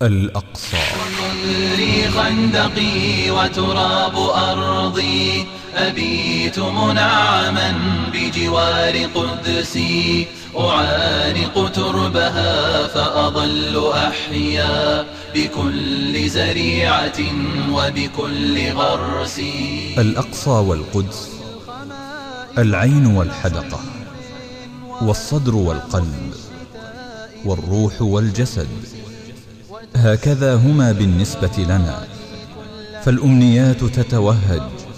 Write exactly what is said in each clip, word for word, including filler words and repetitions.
الأقصى. صدري خندقي وتراب أرضي، أبيت منعما بجوار قدسي، أعانق تربها فأظل أحيا بكل زريعة وبكل غرس. الأقصى والقدس العين والحدقة، والصدر والقلب، والروح والجسد، هكذا هما بالنسبة لنا. فالأمنيات تتوهج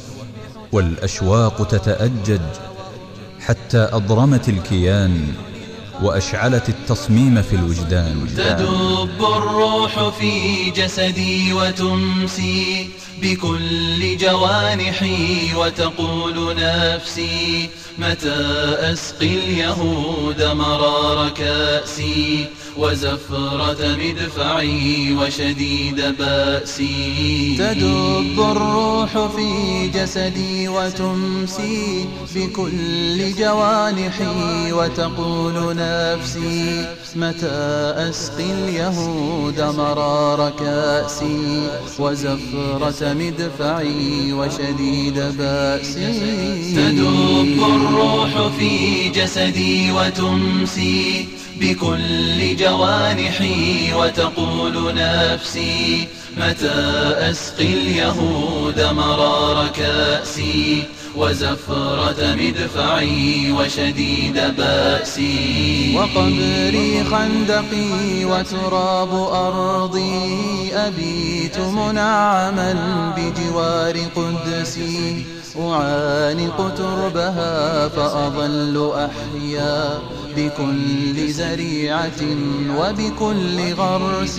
والأشواق تتأجج، حتى أضرمت الكيان وأشعلت التصميم في الوجدان. تدب الروح في جسدي وتمسي بكل جوانحي، وتقول نفسي متى أسقي اليهود مرار كأسي، وزفرة مدفعي وشديد بأسي. تدب الروح في جسدي وتمسي بكل جوانحي، وتقول نفسي متى أسقي اليهود مرار كأسي، وزفرة مدفعي وشديد بأسي. تدب الروح في جسدي وتمسي بكل جوانحي، وتقول نفسي متى أسقي اليهود مرار كأسي، وزفرة مدفعي وشديد بأسي. وقبري خندقي وتراب أرضي، أبيت منعما بجوار قدسي، أعانق تربها فأظل أحيا بكل زريعة وبكل غرس.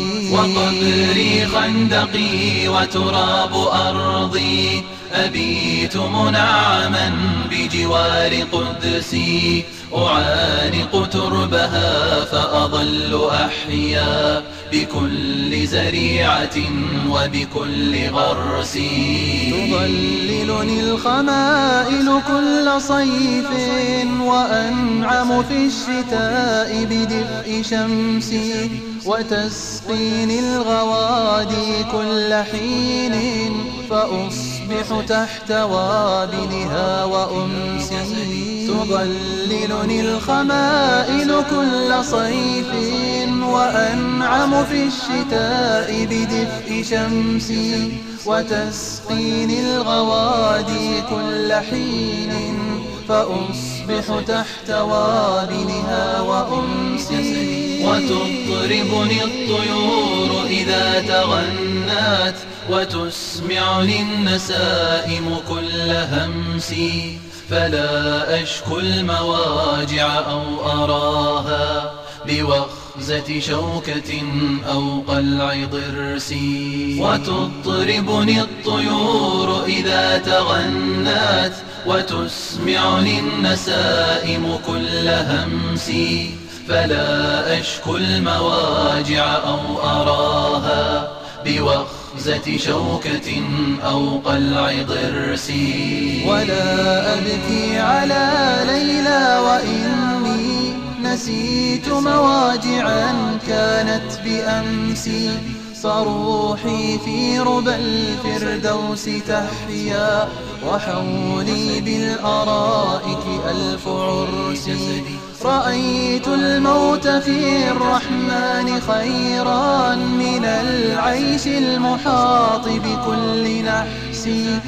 وقبري خندقي وتراب أرضي، أبيت منعما بجوار قدسي، أعانق تربها فأظل أحيا بكل زريعة وبكل غرس. تظللني الخمائل كل صيف، وأنعم في الشتاء بدفء شمسي، وتسقيني الغوادي كل حين، فأصبح تحت وابلها وأمسي. تظللني الخمائل كل صيف، وأنعم في الشتاء بدفء شمسي، وتسقيني الغوادي كل حين، فأصبح تحت وابلها وأمسي. وتطربني الطيور إذا تغنت، وتسمعني النسائم كل همسي، فلا أشكو المواجع أو أراها بوخزة شوكة أو قلع ضرس. وتطربني الطيور إذا تغنت، وتسمعني النسائم كل همسي، فلا أشكو المواجع أو أراها بوخزة شوكة أو قلع ضرس. ولا أبكي على ليلى وإني نسيت مواجعا كانت بأمسي، فروحي في ربى الفردوس تحيا، وحولي بالأرائك ألف عرس. رأيت الموت في الرحمن خيرا من العيش المحاط بكل نحس،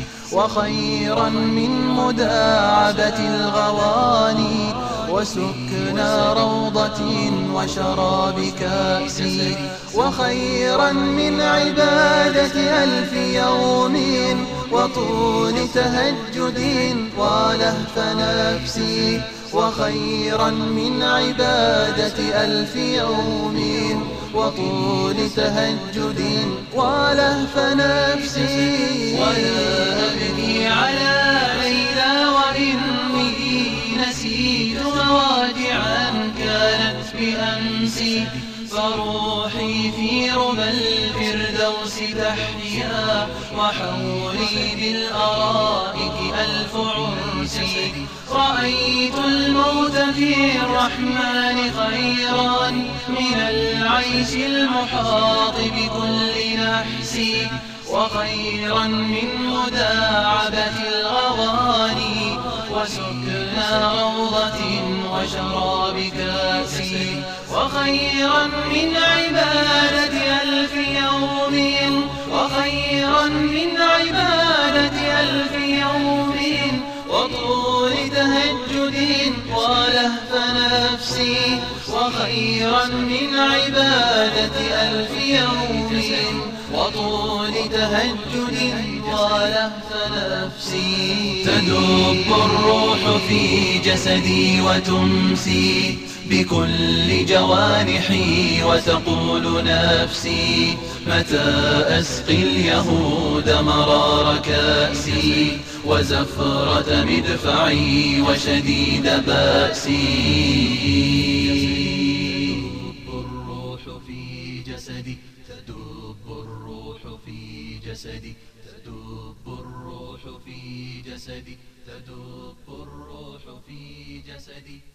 وخيرا من مداعبة الغواني وسكنى روضة وشراب كأس، وخيرا من عبادة ألف يوم وطول تهجد ولهف نفسي، وخيرا من عبادة ألف يوم وطول تهجد ولهف نفسي. ولا أبكي على ليلى وإني نسيت مواجعا كانت بأمسي، فروحي في ربى الفردوس الفردوس تحيا وحولي بالأرائك ألف عرس رأيت الموت في الرحمن خيرا من العيش المحاط بكل نحس وخيرا من مداعبة الأغاني وسكنى روضة وشراب كاس وخيرا من عبادة ألف يوم وخيرا من عبادة ألف يوم وطول تهجد ولهف نفسي وخيرا من عبادة ألف يوم وطول تهجد ولهف نفسي تدب الروح في جسدي وتمسي بكل جوانحي وتقول نفسي متى أسقي اليهود مرار كأسي وزفرة مدفعي وشديد بأسي تدب الروح في جسدي تدب الروح في جسدي تدب الروح في جسدي تدب الروح في جسدي